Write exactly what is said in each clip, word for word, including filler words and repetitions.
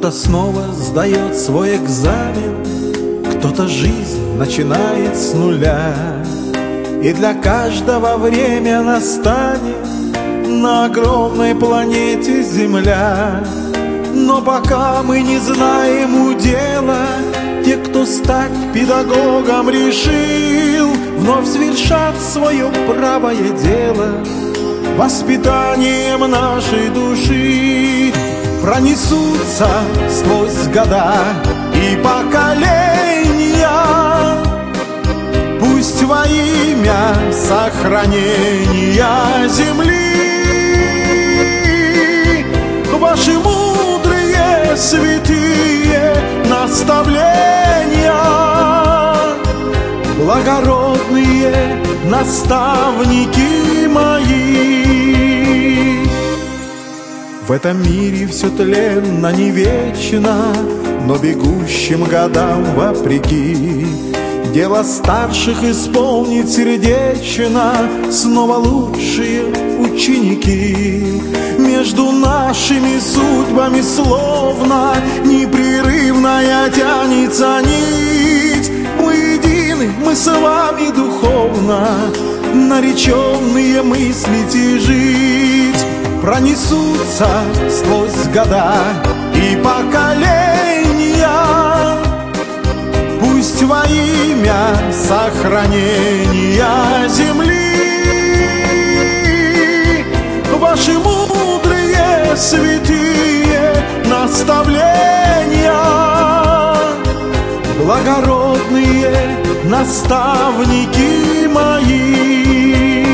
Кто-то снова сдает свой экзамен, кто-то жизнь начинает с нуля. И для каждого время настанет на огромной планете Земля. Но пока мы не знаем удела, те, кто стать педагогом решил, вновь свершат свое правое дело воспитанием нашей души. Пронесутся сквозь года и поколения, пусть во имя сохранения земли ваши мудрые святые наставления, благородные наставники мои. В этом мире все тленно, не вечно, но бегущим годам вопреки дело старших исполнить сердечно снова лучшие ученики. Между нашими судьбами словно непрерывная тянется нить. Мы едины, мы с вами духовно, нареченные мыслить и жить. Пронесутся сквозь года и поколения, пусть во имя сохранения земли ваши мудрые святые наставления, благородные наставники мои.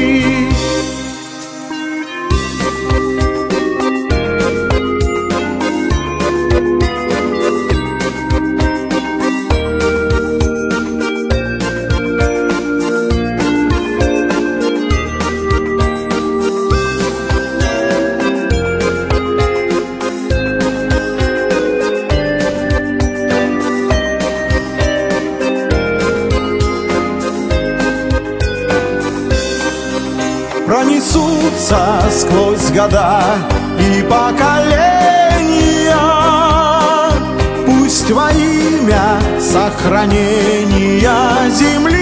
Пронесутся сквозь года и поколения, пусть во имя сохранения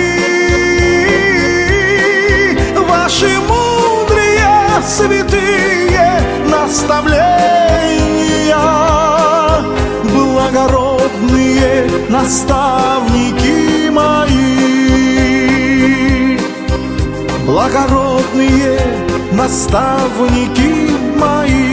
земли ваши мудрые святые наставления, благородные наставники мои, благородные наставники мои.